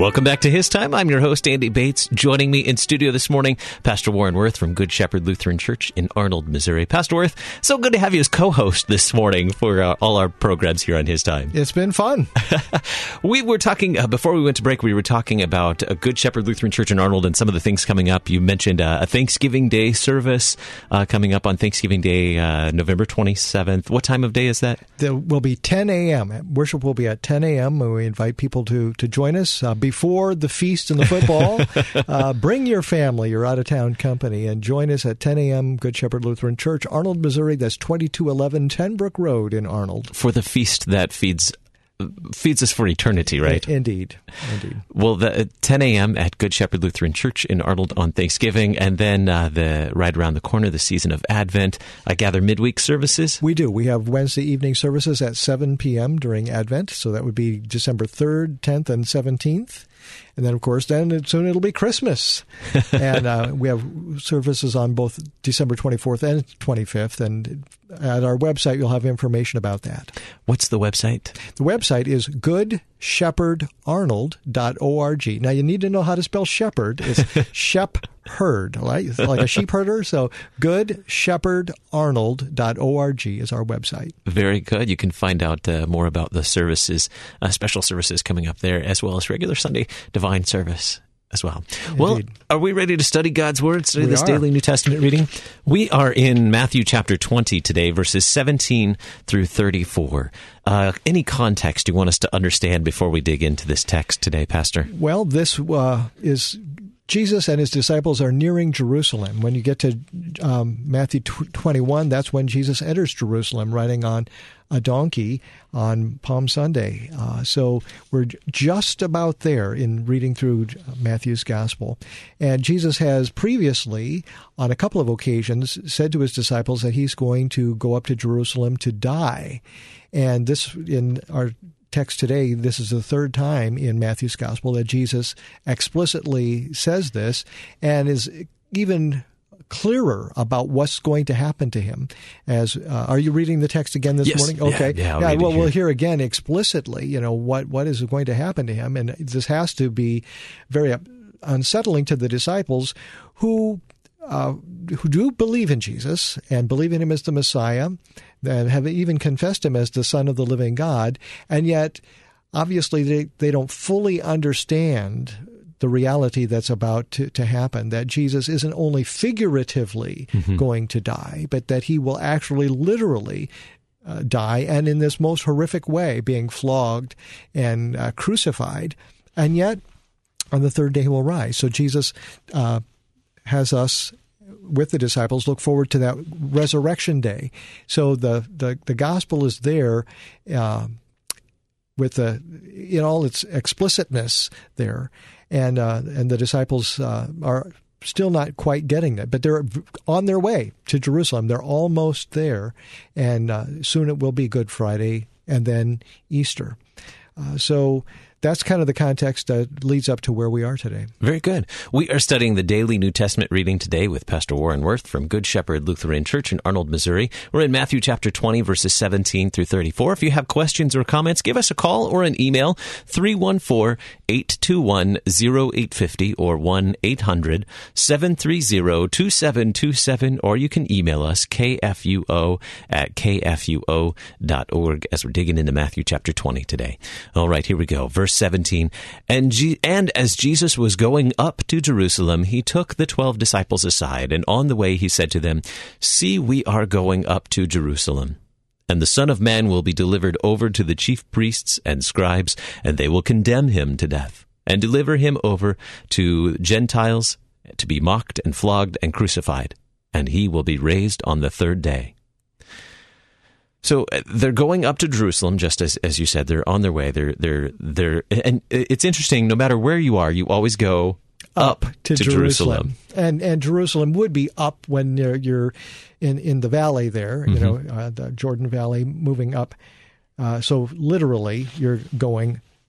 Welcome back to His Time. I'm your host, Andy Bates. Joining me in studio this morning, Pastor Warren Wirth from Good Shepherd Lutheran Church in Arnold, Missouri. Pastor Wirth, so good to have you as co-host this morning for all our programs here on His Time. It's been fun. We were talking, before we went to break, we were talking about Good Shepherd Lutheran Church in Arnold and some of the things coming up. You mentioned a Thanksgiving Day service coming up on Thanksgiving Day, November 27th. What time of day is that? There will be 10 a.m. Worship will be at 10 a.m. We invite people to join us before the feast and the football. Bring your family, your out-of-town company, and join us at 10 a.m. Good Shepherd Lutheran Church, Arnold, Missouri. That's 2211 Tenbrook Road in Arnold. For the feast that feeds us for eternity, right? Indeed. Well, the 10 a.m. at Good Shepherd Lutheran Church in Arnold on Thanksgiving, and then right around the corner, the season of Advent. I gather midweek services? We do. We have Wednesday evening services at 7 p.m. during Advent, so that would be December 3rd, 10th, and 17th. And then, of course, soon it'll be Christmas. And we have services on both December 24th and 25th. And at our website, you'll have information about that. What's the website? The website is goodshepherdarnold.org. Now, you need to know how to spell shepherd. It's shepherd, right? Like a sheep herder. So goodshepherdarnold.org is our website. Very good. You can find out more about the services, special services coming up there, as well as regular Sunday divine service as well. Indeed. Well, are we ready to study God's Word, study this daily New Testament reading? We are in Matthew chapter 20 today, verses 17 through 34. Any context you want us to understand before we dig into this text today, Pastor? Well, this is Jesus and his disciples are nearing Jerusalem. When you get to Matthew 21, that's when Jesus enters Jerusalem riding on a donkey on Palm Sunday. So we're just about there in reading through Matthew's Gospel. And Jesus has previously, on a couple of occasions, said to his disciples that he's going to go up to Jerusalem to die. And this, in our text today, this is the third time in Matthew's Gospel that Jesus explicitly says this and is even clearer about what's going to happen to him. As are you reading the text again this morning? Okay. Yeah, well, we'll hear again explicitly, what is going to happen to him. And this has to be very unsettling to the disciples who do believe in Jesus and believe in him as the Messiah, and have even confessed him as the Son of the living God, and yet, obviously, they don't fully understand the reality that's about to happen, that Jesus isn't only figuratively going to die, but that he will actually literally die, and in this most horrific way, being flogged and crucified, and yet, on the third day he will rise. So Jesus has us, with the disciples, look forward to that resurrection day. So the gospel is there with in all its explicitness there, and the disciples are still not quite getting it, but they're on their way to Jerusalem. They're almost there, and soon it will be Good Friday and then Easter. So that's kind of the context that leads up to where we are today. Very good. We are studying the daily New Testament reading today with Pastor Warren Wirth from Good Shepherd Lutheran Church in Arnold, Missouri. We're in Matthew chapter 20, verses 17 through 34. If you have questions or comments, give us a call or an email, 314-821-0850 or 1-800-730-2727, or you can email us, kfuo@kfuo.org, as we're digging into Matthew chapter 20 today. All right, here we go. Verse 17, and as Jesus was going up to Jerusalem, he took the 12 disciples aside, and on the way he said to them, "See, we are going up to Jerusalem, and the Son of Man will be delivered over to the chief priests and scribes, and they will condemn him to death, and deliver him over to Gentiles to be mocked and flogged and crucified, and he will be raised on the third day." So they're going up to Jerusalem, just as you said. They're on their way. They're and it's interesting. No matter where you are, you always go up to Jerusalem. And Jerusalem would be up when you're in the valley there. The Jordan Valley, moving up. So literally, you're going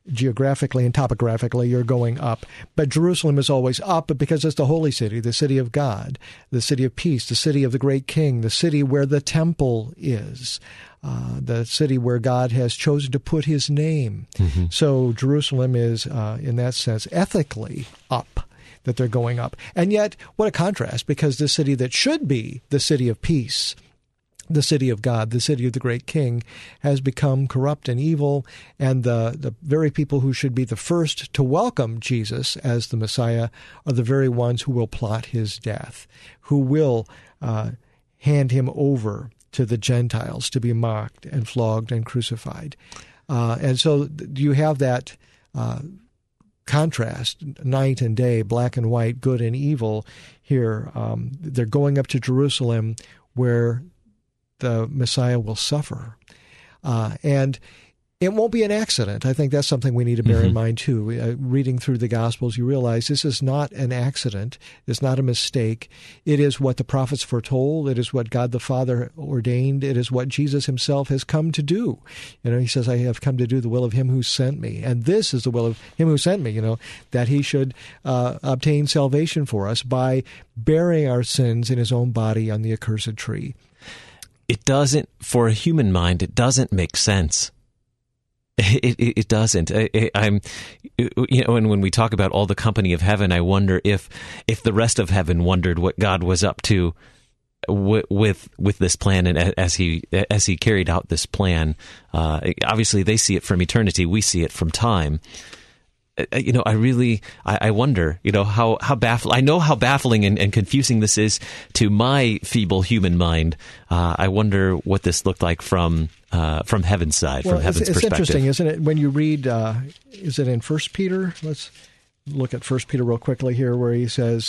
geographically and topographically, you're going up. But Jerusalem is always up because it's the holy city, the city of God, the city of peace, the city of the great king, the city where the temple is, the city where God has chosen to put his name. Mm-hmm. So Jerusalem is, in that sense, ethically up, that they're going up. And yet, what a contrast, because the city that should be the city of peace, the city of God, the city of the great king, has become corrupt and evil, and the very people who should be the first to welcome Jesus as the Messiah are the very ones who will plot his death, who will hand him over to the Gentiles to be mocked and flogged and crucified. And so you have that contrast, night and day, black and white, good and evil here. They're going up to Jerusalem where the Messiah will suffer. And it won't be an accident. I think that's something we need to bear in mind, too. Reading through the Gospels, you realize this is not an accident. It's not a mistake. It is what the prophets foretold. It is what God the Father ordained. It is what Jesus himself has come to do. He says, I have come to do the will of him who sent me. And this is the will of him who sent me, that he should obtain salvation for us by bearing our sins in his own body on the accursed tree. It doesn't, for a human mind, it doesn't make sense. It doesn't. And when we talk about all the company of heaven, I wonder if the rest of heaven wondered what God was up to with this plan, and as he carried out this plan. Obviously, they see it from eternity. We see it from time. I wonder, how baffling. I know how baffling and confusing this is to my feeble human mind. I wonder what this looked like from heaven's side, from heaven's perspective. It's interesting, isn't it? When you read, is it in 1 Peter? Let's look at 1 Peter real quickly here, where he says,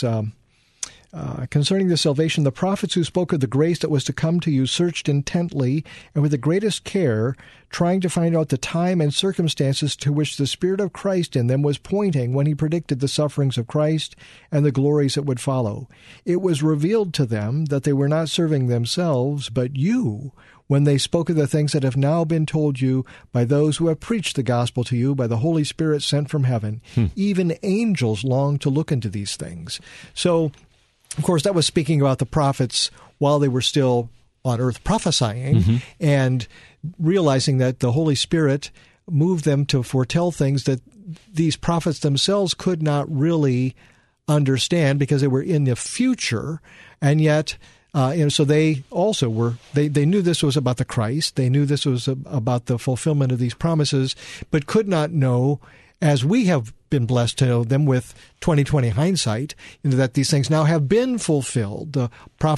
concerning the salvation, the prophets who spoke of the grace that was to come to you searched intently and with the greatest care, trying to find out the time and circumstances to which the Spirit of Christ in them was pointing when he predicted the sufferings of Christ and the glories that would follow. It was revealed to them that they were not serving themselves, but you, when they spoke of the things that have now been told you by those who have preached the gospel to you by the Holy Spirit sent from heaven. Even angels long to look into these things. So, of course, that was speaking about the prophets while they were still on earth prophesying and realizing that the Holy Spirit moved them to foretell things that these prophets themselves could not really understand because they were in the future. And yet, so they also were, they knew this was about the Christ. They knew this was about the fulfillment of these promises, but could not know, as we have been blessed to know them with 20/20 hindsight, that these things now have been fulfilled. The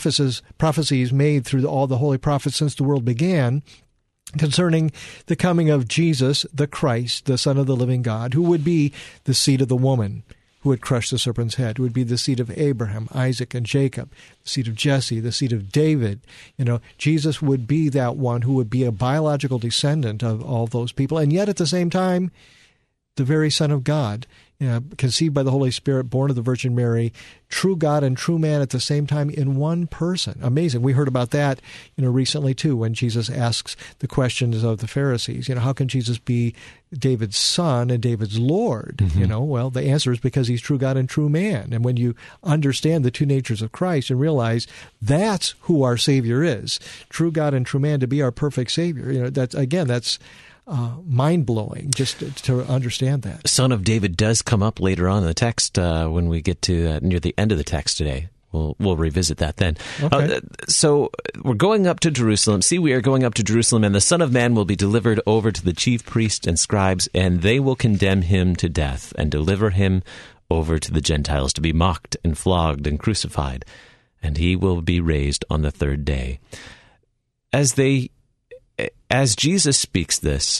prophecies made through all the holy prophets since the world began concerning the coming of Jesus, the Christ, the Son of the living God, who would be the seed of the woman, who would crush the serpent's head, who would be the seed of Abraham, Isaac, and Jacob, the seed of Jesse, the seed of David. Jesus would be that one who would be a biological descendant of all those people, and yet at the same time, the very Son of God, conceived by the Holy Spirit, born of the Virgin Mary, true God and true man at the same time in one person. Amazing. We heard about that, recently too, when Jesus asks the questions of the Pharisees. How can Jesus be David's son and David's Lord? Well, the answer is because he's true God and true man. And when you understand the two natures of Christ and realize that's who our Savior is, true God and true man, to be our perfect Savior, that's mind-blowing just to understand that. Son of David does come up later on in the text when we get to near the end of the text today. We'll revisit that then. Okay. So we're going up to Jerusalem. See, we are going up to Jerusalem, and the Son of Man will be delivered over to the chief priests and scribes, and they will condemn him to death and deliver him over to the Gentiles to be mocked and flogged and crucified, and he will be raised on the third day. As Jesus speaks this,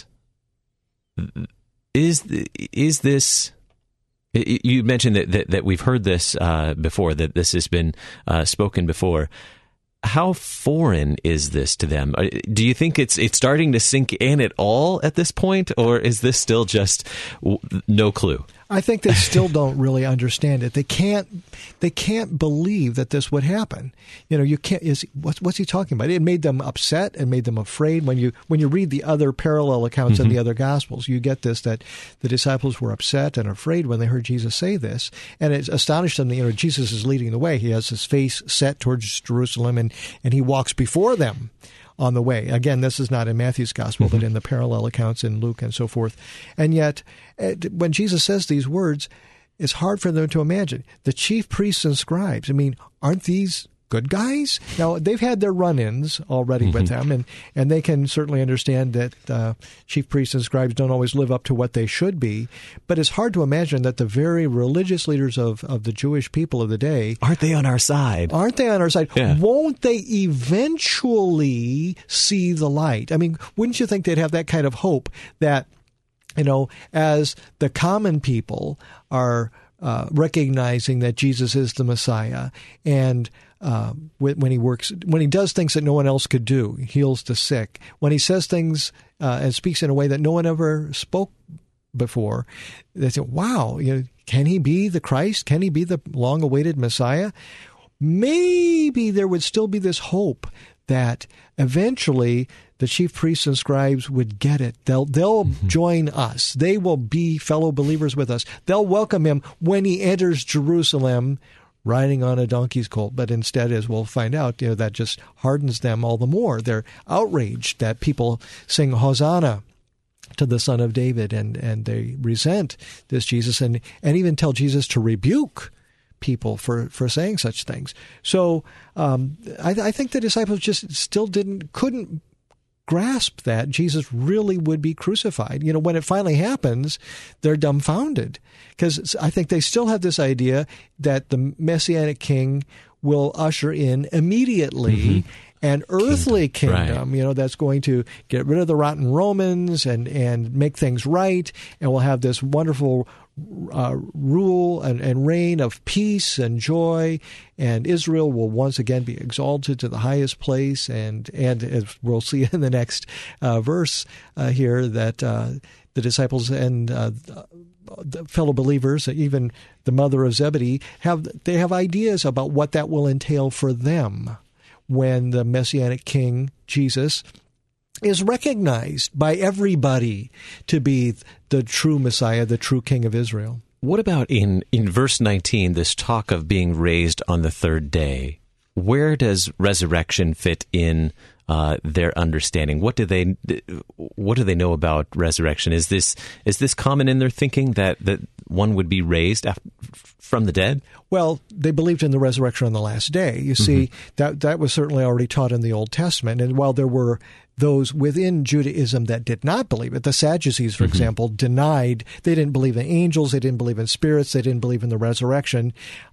is this? You mentioned that we've heard this before, that this has been spoken before. How foreign is this to them? Do you think it's starting to sink in at all at this point, or is this still just no clue? I think they still don't really understand it. They can't believe that this would happen. You can't. What's he talking about? It made them upset and made them afraid. When you read the other parallel accounts in the other Gospels, you get this, that the disciples were upset and afraid when they heard Jesus say this, and it astonished them that Jesus is leading the way. He has his face set towards Jerusalem, and he walks before them on the way. Again, this is not in Matthew's gospel, but in the parallel accounts in Luke and so forth. And yet, when Jesus says these words, it's hard for them to imagine. The chief priests and scribes, aren't these good guys? Now, they've had their run-ins already with them, and they can certainly understand that chief priests and scribes don't always live up to what they should be. But it's hard to imagine that the very religious leaders of the Jewish people of the day... Aren't they on our side? Yeah. Won't they eventually see the light? Wouldn't you think they'd have that kind of hope that, as the common people are recognizing that Jesus is the Messiah, and when he does things that no one else could do, he heals the sick, when he says things and speaks in a way that no one ever spoke before, they say, wow, can he be the Christ? Can he be the long-awaited Messiah? Maybe there would still be this hope that eventually the chief priests and scribes would get it. They'll join us. They will be fellow believers with us. They'll welcome him when he enters Jerusalem riding on a donkey's colt. But instead, as we'll find out, that just hardens them all the more. They're outraged that people sing Hosanna to the Son of David, and they resent this Jesus and even tell Jesus to rebuke people for saying such things. So I think the disciples just still couldn't grasp that Jesus really would be crucified. When it finally happens, they're dumbfounded, because I think they still have this idea that the Messianic King will usher in immediately an earthly kingdom, right, that's going to get rid of the rotten Romans and make things right, and we'll have this wonderful rule and reign of peace and joy, and Israel will once again be exalted to the highest place. And as we'll see in the next verse here, that the disciples and the fellow believers, even the mother of Zebedee, have ideas about what that will entail for them when the Messianic King, Jesus, is recognized by everybody to be the true Messiah, the true King of Israel. What about in verse 19, this talk of being raised on the third day? Where does resurrection fit in their understanding? What do they know about resurrection? Is this common in their thinking that one would be raised from the dead? Well, they believed in the resurrection on the last day. You see, that was certainly already taught in the Old Testament. And while there were those within Judaism that did not believe it, the Sadducees, for example, denied, they didn't believe in angels, they didn't believe in spirits, they didn't believe in the resurrection.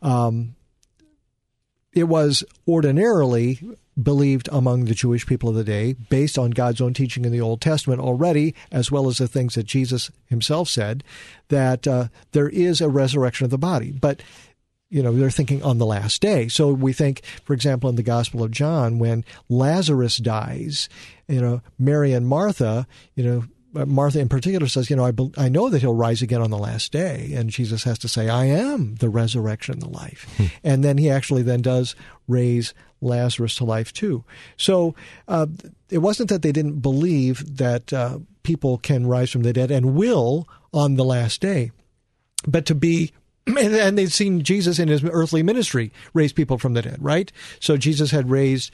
It was ordinarily believed among the Jewish people of the day, based on God's own teaching in the Old Testament already, as well as the things that Jesus himself said, that there is a resurrection of the body. But they're thinking on the last day. So we think, for example, in the Gospel of John, when Lazarus dies, Mary and Martha, Martha in particular says, I know that he'll rise again on the last day. And Jesus has to say, I am the resurrection and the life. And then he actually then does raise Lazarus to life too. So it wasn't that they didn't believe that people can rise from the dead and will on the last day, but to be... And they'd seen Jesus in his earthly ministry raise people from the dead, right? So Jesus had raised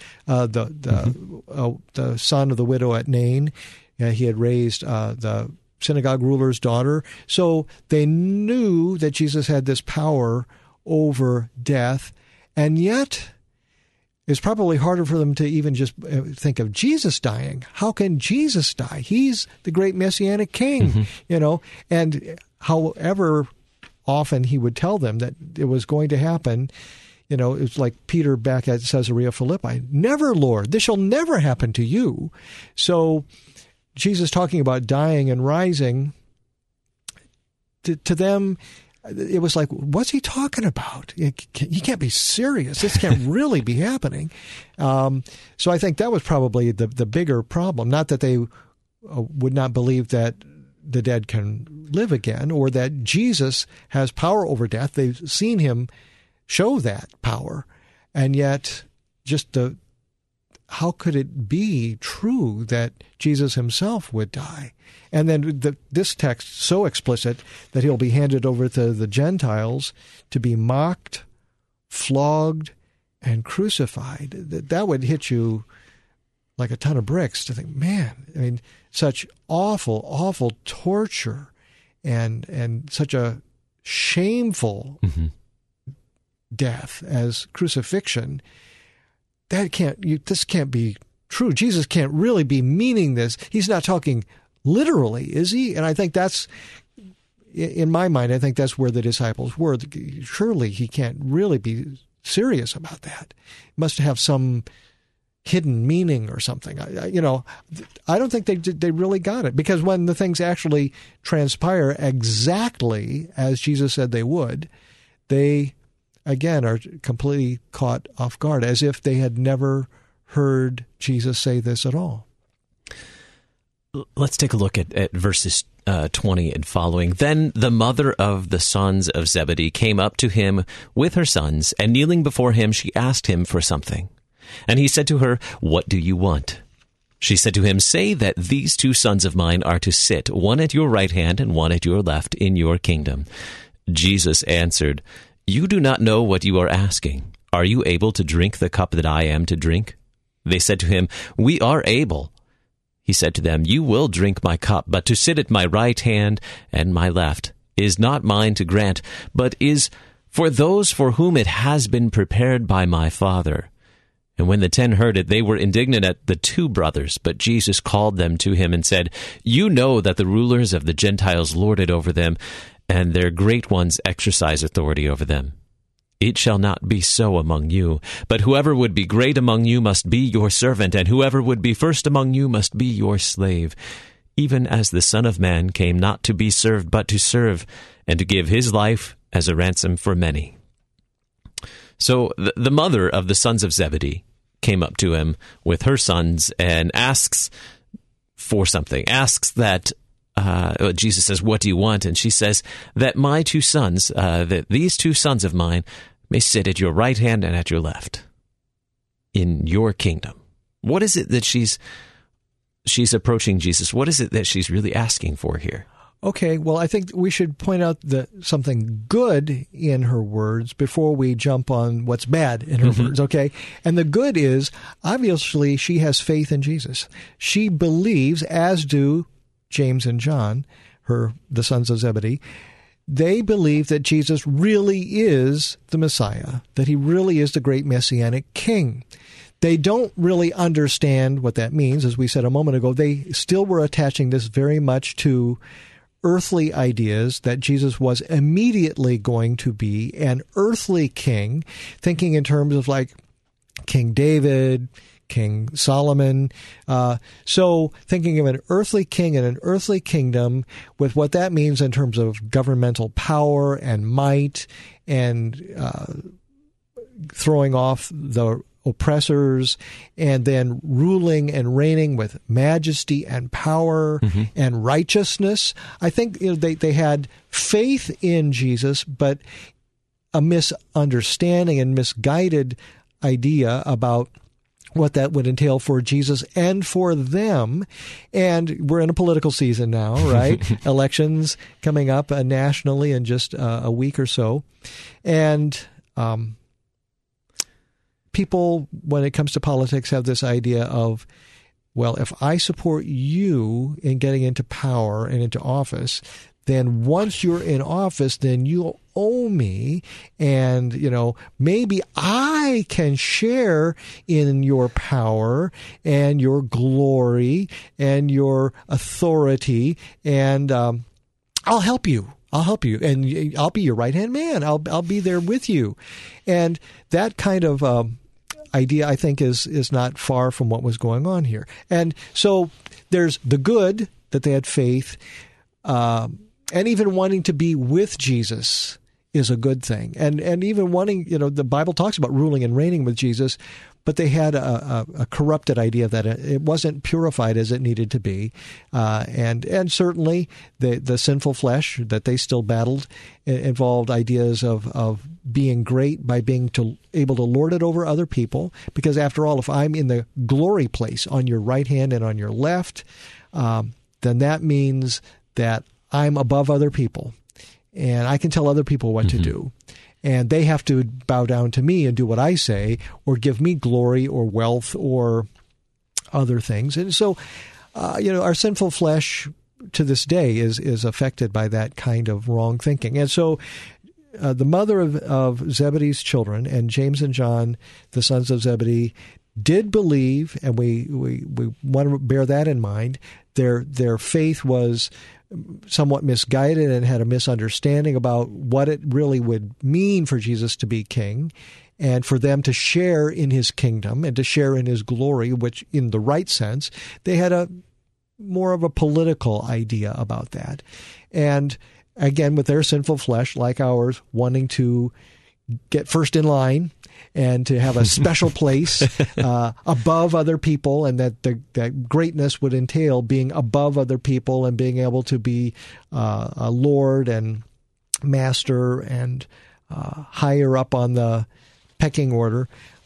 the son of the widow at Nain. He had raised the synagogue ruler's daughter. So they knew that Jesus had this power over death. And yet, it's probably harder for them to even just think of Jesus dying. How can Jesus die? He's the great Messianic King, And however often he would tell them that it was going to happen. It's like Peter back at Caesarea Philippi. Never, Lord, this shall never happen to you. So Jesus talking about dying and rising, to them, it was like, what's he talking about? He can't be serious. This can't really be happening. So I think that was probably the bigger problem. Not that they would not believe that the dead can live again, or that Jesus has power over death. They've seen him show that power. And yet, how could it be true that Jesus himself would die? And then this text so explicit that he'll be handed over to the Gentiles to be mocked, flogged, and crucified. That would hit you like a ton of bricks to think, man, I mean, such awful, awful torture and such a shameful death as crucifixion. This can't be true. Jesus can't really be meaning this. He's not talking literally, is he? And I think that's, in my mind, I think that's where the disciples were. Surely he can't really be serious about that. He must have some hidden meaning or something. I don't think they really got it, because when the things actually transpire exactly as Jesus said they would, they again are completely caught off guard, as if they had never heard Jesus say this at all. Let's take a look at verses 20 and following. Then the mother of the sons of Zebedee came up to him with her sons, and kneeling before him, she asked him for something. And he said to her, "What do you want?" She said to him, "Say that these 2 sons of mine are to sit, one at your right hand and one at your left, in your kingdom." Jesus answered, "You do not know what you are asking. Are you able to drink the cup that I am to drink?" They said to him, "We are able." He said to them, "You will drink my cup, but to sit at my right hand and my left is not mine to grant, but is for those for whom it has been prepared by my Father." And when the 10 heard it, they were indignant at the 2 brothers. But Jesus called them to him and said, "You know that the rulers of the Gentiles lord it over them, and their great ones exercise authority over them. It shall not be so among you, but whoever would be great among you must be your servant, and whoever would be first among you must be your slave, even as the Son of Man came not to be served, but to serve, and to give his life as a ransom for many." So the mother of the sons of Zebedee came up to him with her sons and asks for something, asks that Jesus says, "What do you want?" And she says that my 2 sons, that these 2 sons of mine may sit at your right hand and at your left in your kingdom. What is it that she's approaching Jesus? What is it that she's really asking for here? Okay, well, I think we should point out something good in her words before we jump on what's bad in her words, okay? And the good is, obviously, she has faith in Jesus. She believes, as do James and John, the sons of Zebedee. They believe that Jesus really is the Messiah, that he really is the great Messianic King. They don't really understand what that means. As we said a moment ago, they still were attaching this very much to earthly ideas, that Jesus was immediately going to be an earthly king, thinking in terms of like King David, King Solomon. So thinking of an earthly king and an earthly kingdom with what that means in terms of governmental power and might, and throwing off the oppressors, and then ruling and reigning with majesty and power and righteousness. I think they had faith in Jesus, but a misunderstanding and misguided idea about what that would entail for Jesus and for them. And we're in a political season now, right? Elections coming up nationally in just a week or so. And people, when it comes to politics, have this idea of, well, if I support you in getting into power and into office, then once you're in office, then you owe me, and, maybe I can share in your power and your glory and your authority, and I'll help you. I'll help you, and I'll be your right-hand man. I'll be there with you. And that kind of idea, I think, is not far from what was going on here. And so there's the good, that they had faith, and even wanting to be with Jesus is a good thing. And even wanting, the Bible talks about ruling and reigning with Jesus, but they had a corrupted idea that it wasn't purified as it needed to be. And certainly the sinful flesh that they still battled involved ideas of being great by being able to lord it over other people. Because after all, if I'm in the glory place on your right hand and on your left, then that means that I'm above other people. And I can tell other people what to do. And they have to bow down to me and do what I say, or give me glory or wealth or other things. And so, our sinful flesh to this day is affected by that kind of wrong thinking. And so the mother of Zebedee's children, and James and John, the sons of Zebedee, did believe, and we want to bear that in mind. Their faith was somewhat misguided and had a misunderstanding about what it really would mean for Jesus to be king and for them to share in his kingdom and to share in his glory, which in the right sense, they had a more of a political idea about that. And again, with their sinful flesh, like ours, wanting to get first in line and to have a special place above other people, and that greatness would entail being above other people and being able to be a lord and master and higher up on the pecking order.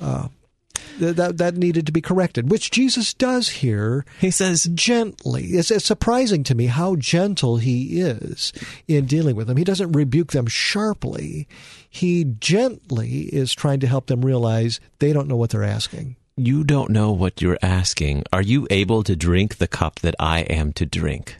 That needed to be corrected, which Jesus does here. He says gently. It's surprising to me how gentle he is in dealing with them. He doesn't rebuke them sharply. He gently is trying to help them realize they don't know what they're asking. You don't know what you're asking. Are you able to drink the cup that I am to drink?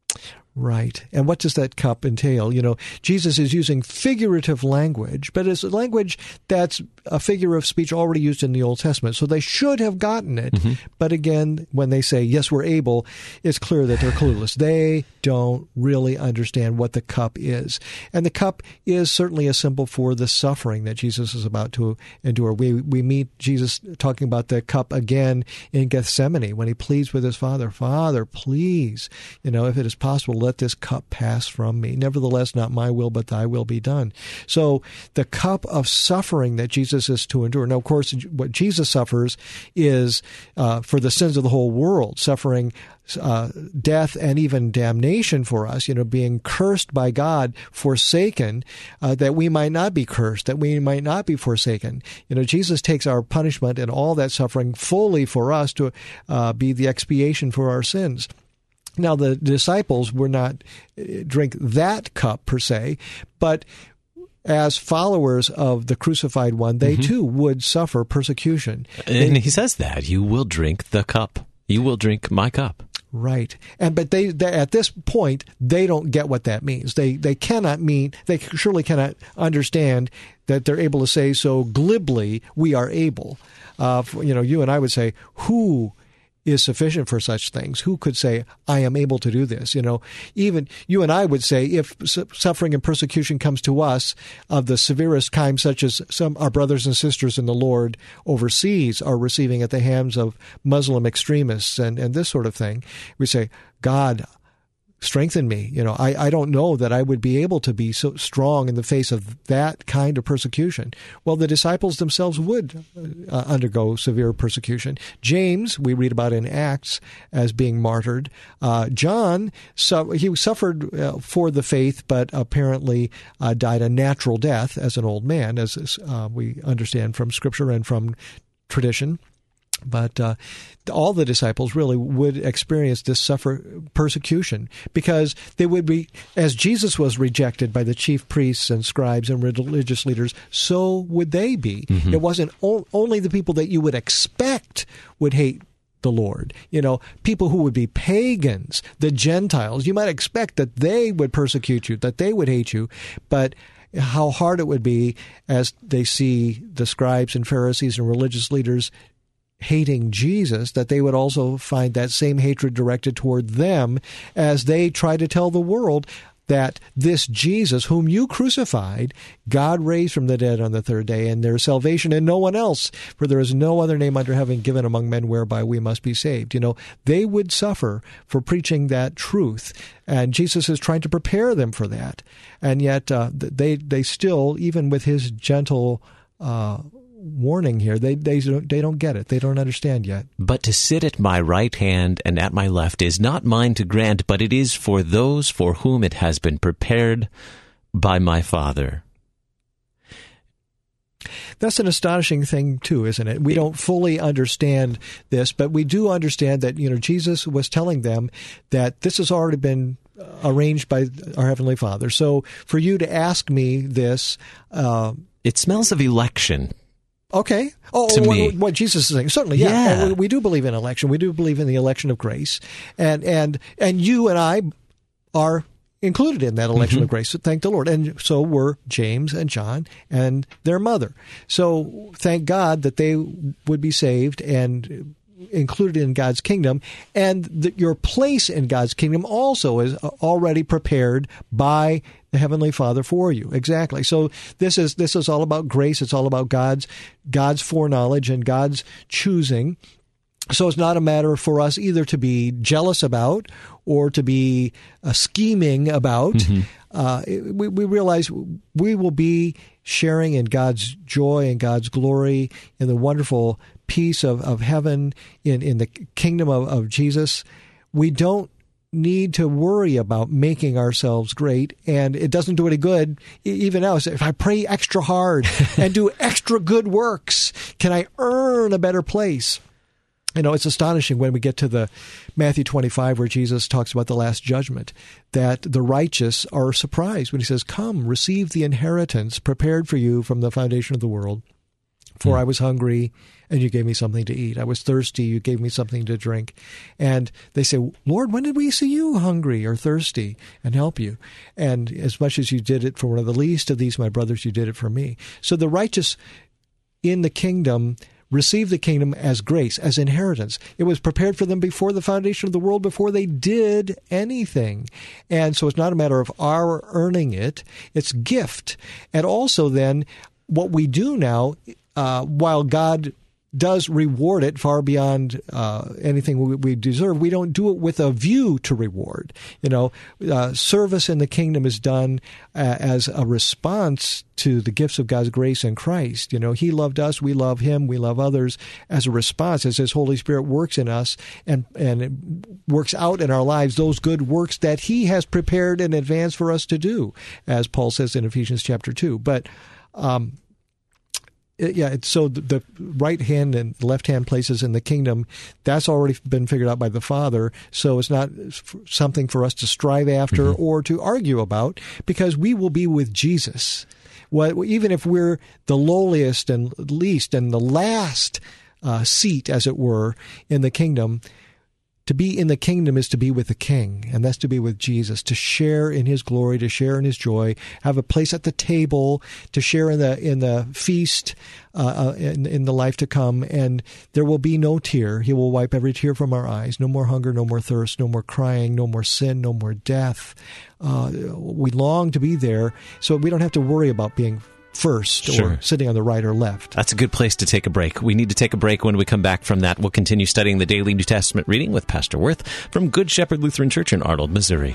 Right. And what does that cup entail? Jesus is using figurative language, but it's a language that's a figure of speech already used in the Old Testament. So they should have gotten it. Mm-hmm. But again, when they say, yes, we're able, it's clear that they're clueless. They don't really understand what the cup is. And the cup is certainly a symbol for the suffering that Jesus is about to endure. We meet Jesus talking about the cup again in Gethsemane when he pleads with his Father, Father, please, if it is possible, let this cup pass from me. Nevertheless, not my will, but thy will be done. So the cup of suffering that Jesus is to endure. Now, of course, what Jesus suffers is for the sins of the whole world, suffering death and even damnation for us, being cursed by God, forsaken, that we might not be cursed, that we might not be forsaken. Jesus takes our punishment and all that suffering fully for us to be the expiation for our sins. Now, the disciples were not drink that cup per se, but as followers of the crucified one, they too would suffer persecution. And he says that you will drink the cup. You will drink my cup. Right. But they at this point, they don't get what that means. They surely cannot understand that they're able to say so glibly, we are able. You and I would say, who is sufficient for such things? Who could say, I am able to do this? Even you and I would say, if suffering and persecution comes to us of the severest kind, such as some our brothers and sisters in the Lord overseas are receiving at the hands of Muslim extremists and this sort of thing, we say, God, strengthen me. I don't know that I would be able to be so strong in the face of that kind of persecution. Well, the disciples themselves would undergo severe persecution. James, we read about in Acts as being martyred. John, he suffered for the faith, but apparently died a natural death as an old man, as we understand from Scripture and from tradition. But all the disciples really would experience this persecution because they would be, as Jesus was rejected by the chief priests and scribes and religious leaders, so would they be. Mm-hmm. It wasn't only the people that you would expect would hate the Lord. People who would be pagans, the Gentiles, you might expect that they would persecute you, that they would hate you, but how hard it would be as they see the scribes and Pharisees and religious leaders hating Jesus, that they would also find that same hatred directed toward them as they try to tell the world that this Jesus, whom you crucified, God raised from the dead on the third day, and there is salvation in no one else, for there is no other name under heaven given among men whereby we must be saved. They would suffer for preaching that truth, and Jesus is trying to prepare them for that. And yet they still, even with his gentle warning here, they don't get it. They don't understand yet. But to sit at my right hand and at my left is not mine to grant, but it is for those for whom it has been prepared by my Father. That's an astonishing thing, too, isn't it? We don't fully understand this, but we do understand that, Jesus was telling them that this has already been arranged by our Heavenly Father. So for you to ask me this... it smells of election. Okay. What Jesus is saying. Certainly, yeah. And we do believe in election. We do believe in the election of grace. And you and I are included in that election of grace. So thank the Lord. And so were James and John and their mother. So thank God that they would be saved and included in God's kingdom, and your place in God's kingdom also is already prepared by the Heavenly Father for you. Exactly. So this is all about grace. It's all about God's foreknowledge and God's choosing. So it's not a matter for us either to be jealous about or to be scheming about. We realize we will be sharing in God's joy and God's glory, in the wonderful peace of heaven, in the kingdom of Jesus. We don't need to worry about making ourselves great, and it doesn't do any good. Even now, if I pray extra hard and do extra good works, can I earn a better place? It's astonishing when we get to the Matthew 25, where Jesus talks about the last judgment, that the righteous are surprised when he says, "Come, receive the inheritance prepared for you from the foundation of the world. For I was hungry, and you gave me something to eat. I was thirsty, you gave me something to drink." And they say, "Lord, when did we see you hungry or thirsty and help you? And as much as you did it for one of the least of these, my brothers, you did it for me." So the righteous in the kingdom receive the kingdom as grace, as inheritance. It was prepared for them before the foundation of the world, before they did anything. And so it's not a matter of our earning it, it's gift. And also then, what we do now, while God does reward it far beyond anything we deserve, we don't do it with a view to reward. Service in the kingdom is done as a response to the gifts of God's grace in Christ. He loved us, we love him, we love others as a response, as his Holy Spirit works in us and it works out in our lives those good works that he has prepared in advance for us to do, as Paul says in Ephesians chapter 2. But so the right hand and left hand places in the kingdom, that's already been figured out by the Father. So it's not something for us to strive after or to argue about, because we will be with Jesus. Even if we're the lowliest and least and the last seat, as it were, in the kingdom, to be in the kingdom is to be with the King, and that's to be with Jesus, to share in his glory, to share in his joy, have a place at the table, to share in the feast, in the life to come. And there will be no tear. He will wipe every tear from our eyes. No more hunger, no more thirst, no more crying, no more sin, no more death. We long to be there, so we don't have to worry about being first or sitting on the right or left. That's a good place to take a break. We need to take a break. When we come back from that, we'll continue studying the daily New Testament reading with Pastor Wirth from Good Shepherd Lutheran Church in Arnold, Missouri.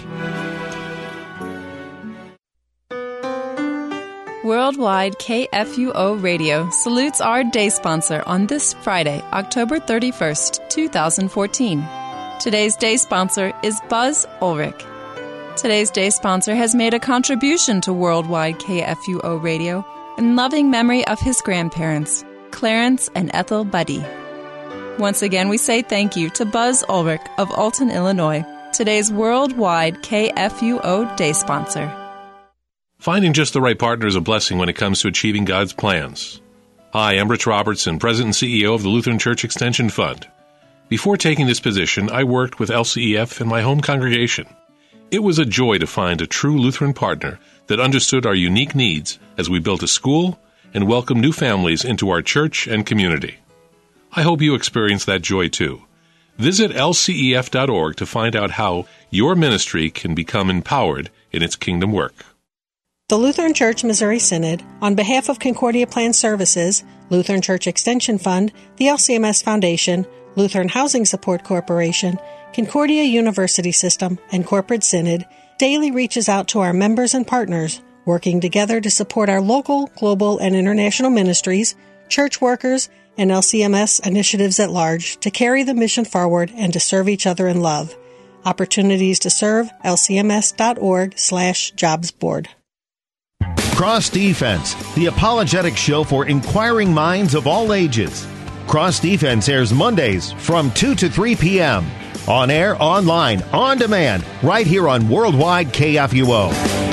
Worldwide KFUO Radio salutes our day sponsor on this Friday, October 31st, 2014. Today's day sponsor is Buzz Ulrich. Today's day sponsor has made a contribution to Worldwide KFUO Radio in loving memory of his grandparents, Clarence and Ethel Buddy. Once again, we say thank you to Buzz Ulrich of Alton, Illinois, today's Worldwide KFUO day sponsor. Finding just the right partner is a blessing when it comes to achieving God's plans. Hi, I'm Rich Robertson, President and CEO of the Lutheran Church Extension Fund. Before taking this position, I worked with LCEF in my home congregation. It was a joy to find a true Lutheran partner that understood our unique needs as we built a school and welcomed new families into our church and community. I hope you experience that joy too. Visit lcef.org to find out how your ministry can become empowered in its kingdom work. The Lutheran Church Missouri Synod, on behalf of Concordia Plan Services, Lutheran Church Extension Fund, the LCMS Foundation, Lutheran Housing Support Corporation, Concordia University System, and Corporate Synod, daily reaches out to our members and partners, working together to support our local, global, and international ministries, church workers, and LCMS initiatives at large to carry the mission forward and to serve each other in love. Opportunities to serve, lcms.org/jobs board. Cross Defense, the apologetic show for inquiring minds of all ages. Cross Defense airs Mondays from 2 to 3 p.m. On air, online, on demand, right here on Worldwide KFUO.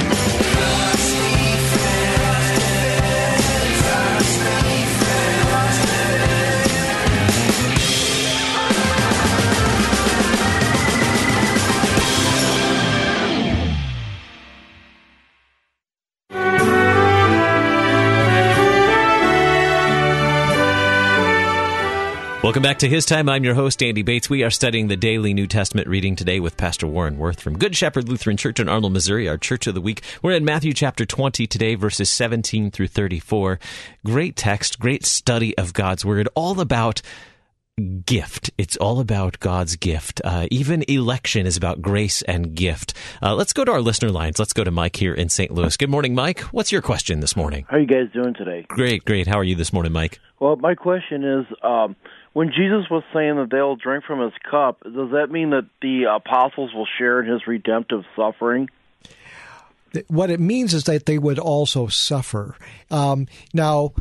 Welcome back to His Time. I'm your host, Andy Bates. We are studying the daily New Testament reading today with Pastor Warren Worth from Good Shepherd Lutheran Church in Arnold, Missouri, our Church of the Week. We're in Matthew chapter 20 today, verses 17 through 34. Great text, great study of God's Word, all about gift. It's all about God's gift. Even election is about grace and gift. Let's go to our listener lines. Let's go to Mike here in St. Louis. Good morning, Mike. What's your question this morning? How are you guys doing today? Great. How are you this morning, Mike? Well, my question is, when Jesus was saying that they'll drink from his cup, does that mean that the apostles will share in his redemptive suffering? What it means is that they would also suffer. Now,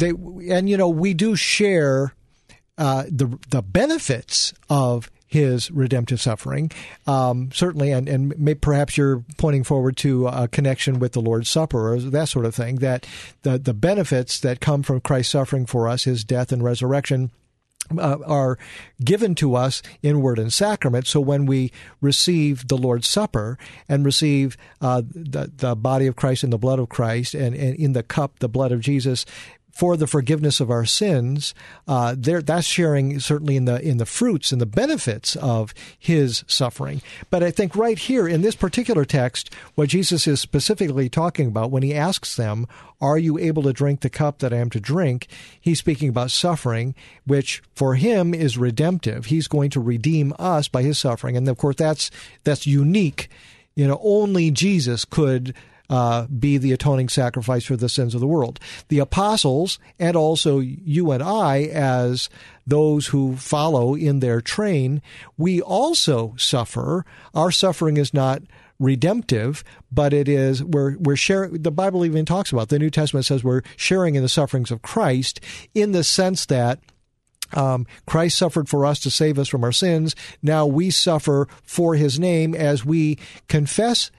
we do share the benefits of his redemptive suffering, certainly, and perhaps you're pointing forward to a connection with the Lord's Supper or that sort of thing, that the benefits that come from Christ's suffering for us, his death and resurrection, are given to us in word and sacrament. So when we receive the Lord's Supper and receive the body of Christ and the blood of Christ, and in the cup, the blood of Jesus, for the forgiveness of our sins, that's sharing certainly in the fruits and the benefits of his suffering. But I think right here in this particular text, what Jesus is specifically talking about when he asks them, "Are you able to drink the cup that I am to drink?" He's speaking about suffering, which for him is redemptive. He's going to redeem us by his suffering, and of course that's unique. Only Jesus could be the atoning sacrifice for the sins of the world. The apostles, and also you and I, as those who follow in their train, we also suffer. Our suffering is not redemptive, but it is, we're sharing. The Bible even talks about, the New Testament says we're sharing in the sufferings of Christ, in the sense that Christ suffered for us to save us from our sins. Now we suffer for his name as we confess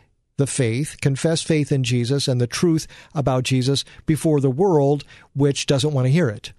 faith in Jesus and the truth about Jesus before the world, which doesn't want to hear it.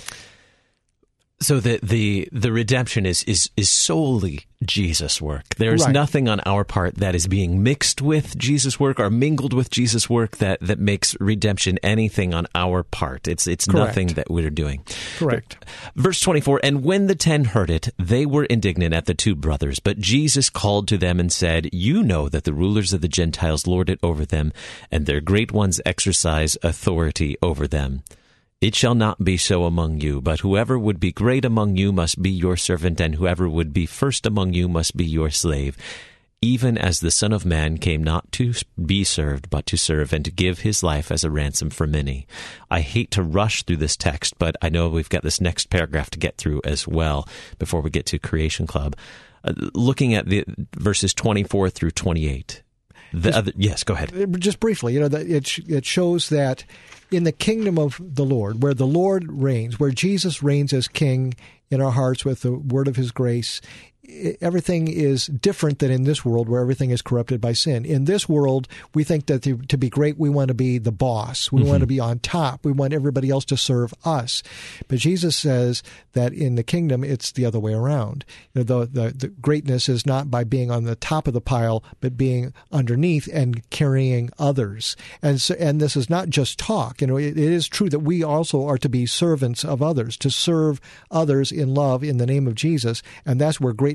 So the redemption is solely Jesus' work. There's right. Nothing on our part that is being mixed with Jesus' work or mingled with Jesus' work that makes redemption anything on our part. It's nothing that we're doing. Correct. Verse 24, and when the 10 heard it, they were indignant at the two brothers. But Jesus called to them and said, you know that the rulers of the Gentiles lord it over them, and their great ones exercise authority over them. It shall not be so among you, but whoever would be great among you must be your servant, and whoever would be first among you must be your slave. Even as the Son of Man came not to be served, but to serve, and to give his life as a ransom for many. I hate to rush through this text, but I know we've got this next paragraph to get through as well before we get to Creation Club. Looking at the verses 24 through 28. Yes, go ahead. Just briefly, it shows that in the kingdom of the Lord, where the Lord reigns, where Jesus reigns as King in our hearts with the word of his grace, everything is different than in this world where everything is corrupted by sin. In this world, we think that to be great, we want to be the boss. We want to be on top. We want everybody else to serve us. But Jesus says that in the kingdom, it's the other way around. The greatness is not by being on the top of the pile, but being underneath and carrying others. And this is not just talk. It is true that we also are to be servants of others, to serve others in love in the name of Jesus. And that's where greatness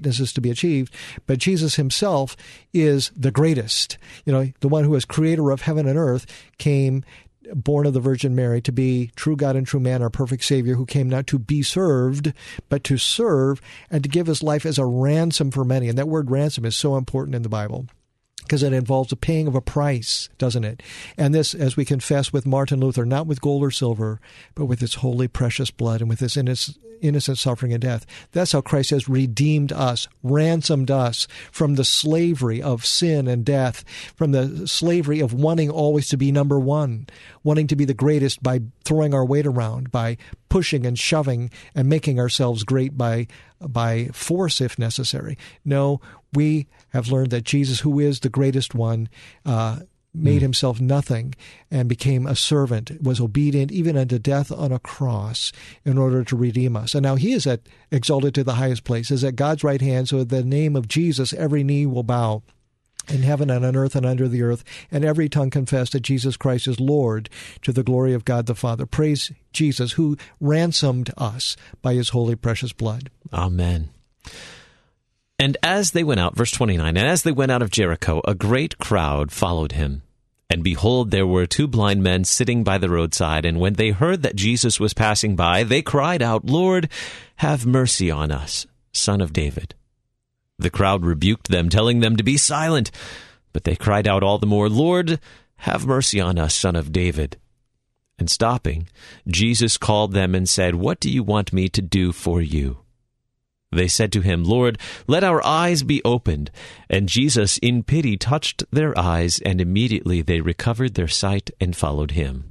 greatness is to be achieved, but Jesus himself is the greatest. The one who is creator of heaven and earth came, born of the Virgin Mary, to be true God and true man, our perfect Savior, who came not to be served, but to serve and to give his life as a ransom for many. And that word ransom is so important in the Bible, because it involves the paying of a price, doesn't it? And this, as we confess with Martin Luther, not with gold or silver, but with his holy, precious blood and with his innocent suffering and death. That's how Christ has redeemed us, ransomed us from the slavery of sin and death, from the slavery of wanting always to be number one, wanting to be the greatest by throwing our weight around, by pushing and shoving and making ourselves great by force if necessary. No, we have learned that Jesus, who is the greatest one, made himself nothing and became a servant, was obedient even unto death on a cross in order to redeem us. And now he is exalted to the highest place, is at God's right hand, so at the name of Jesus every knee will bow in heaven and on earth and under the earth, and every tongue confess that Jesus Christ is Lord, to the glory of God the Father. Praise Jesus, who ransomed us by his holy, precious blood. Amen. And as they went out, verse 29, and as they went out of Jericho, a great crowd followed him. And behold, there were 2 blind men sitting by the roadside, and when they heard that Jesus was passing by, they cried out, Lord, have mercy on us, Son of David. The crowd rebuked them, telling them to be silent. But they cried out all the more, Lord, have mercy on us, Son of David. And stopping, Jesus called them and said, What do you want me to do for you? They said to him, Lord, let our eyes be opened. And Jesus, in pity, touched their eyes, and immediately they recovered their sight and followed him.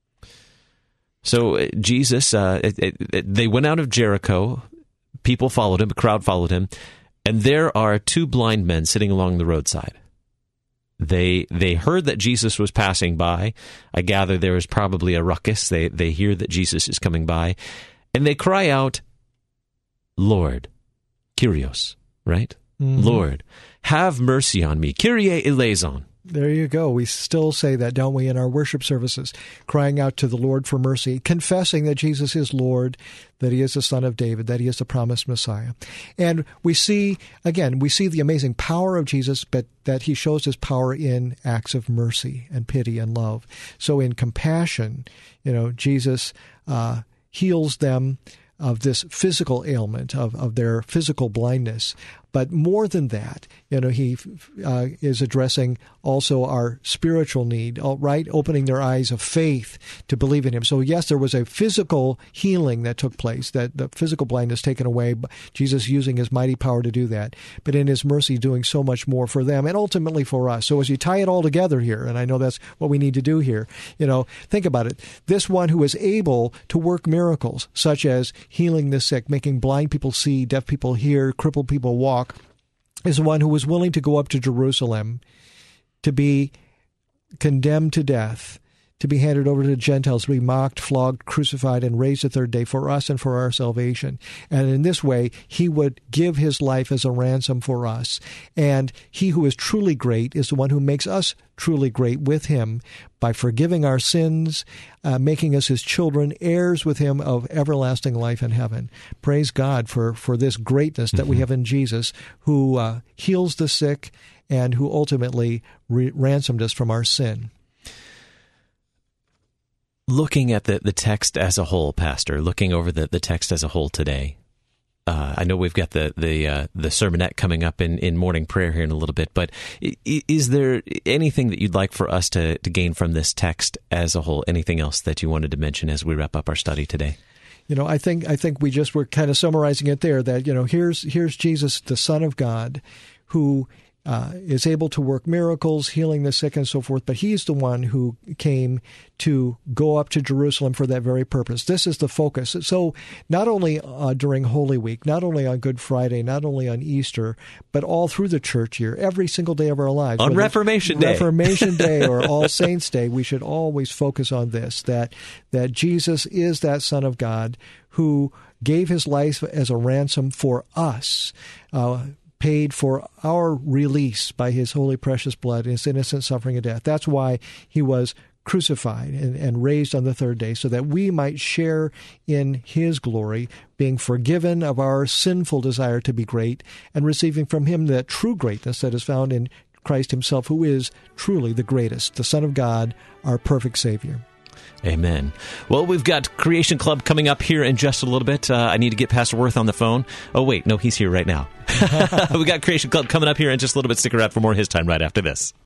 So Jesus, they went out of Jericho. People followed him, a crowd followed him. And there are 2 blind men sitting along the roadside. They heard that Jesus was passing by. I gather there is probably a ruckus. They hear that Jesus is coming by. And they cry out, Lord, Kyrios, right? Mm-hmm. Lord, have mercy on me. Kyrie eleison. There you go. We still say that, don't we, in our worship services, crying out to the Lord for mercy, confessing that Jesus is Lord, that he is the Son of David, that he is the promised Messiah. And we see the amazing power of Jesus, but that he shows his power in acts of mercy and pity and love. So in compassion, Jesus heals them of this physical ailment, of their physical blindness. But more than that, he is addressing also our spiritual need, right? Opening their eyes of faith to believe in him. So yes, there was a physical healing that took place, that the physical blindness taken away, Jesus using his mighty power to do that. But in his mercy, doing so much more for them and ultimately for us. So as you tie it all together here, and I know that's what we need to do here, think about it. This one who is able to work miracles, such as healing the sick, making blind people see, deaf people hear, crippled people walk, is the one who was willing to go up to Jerusalem to be condemned to death, to be handed over to the Gentiles, to be mocked, flogged, crucified, and raised the third day for us and for our salvation. And in this way, he would give his life as a ransom for us. And he who is truly great is the one who makes us truly great with him by forgiving our sins, making us his children, heirs with him of everlasting life in heaven. Praise God for this greatness that we have in Jesus, who heals the sick and who ultimately ransomed us from our sin. Looking at the text as a whole, Pastor, looking over the text as a whole today, I know we've got the sermonette coming up in morning prayer here in a little bit, but is there anything that you'd like for us to gain from this text as a whole? Anything else that you wanted to mention as we wrap up our study today? I think we just were kind of summarizing it there, that, here's Jesus, the Son of God, who is able to work miracles, healing the sick and so forth, but he's the one who came to go up to Jerusalem for that very purpose. This is the focus. So not only during Holy Week, not only on Good Friday, not only on Easter, but all through the church year, every single day of our lives. On Reformation Day or All Saints Day, we should always focus on this, that Jesus is that Son of God who gave his life as a ransom for us, paid for our release by his holy precious blood, his innocent suffering and death. That's why he was crucified and raised on the third day so that we might share in his glory, being forgiven of our sinful desire to be great and receiving from him that true greatness that is found in Christ himself, who is truly the greatest, the Son of God, our perfect Savior. Amen. Well, we've got Creation Club coming up here in just a little bit. I need to get Pastor Worth on the phone. Oh, wait, no, he's here right now. We got Creation Club coming up here in just a little bit. Stick around for more of his time right after this.